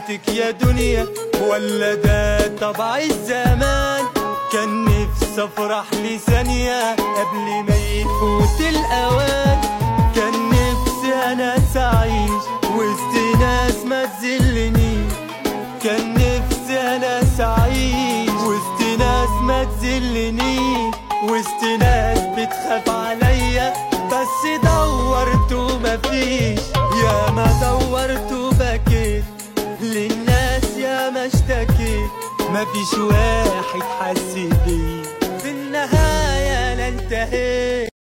حياتك يا دنيا ولا ده طبع الزمان؟ كان نفسي افرح لثانية قبل ما يفوت الاوان. كان نفسي انا اعيش وسط ناس ما تذلنيش. كان نفسي انا اعيش وسط ناس ما تذلنيش، وسط ناس بتخاف عليا. بس دورت ومفيش، يا ما دورت وبكيت للناس، يا ما اشتكيت مفيش واحد حس بيه. في النهاية انا انتهيت.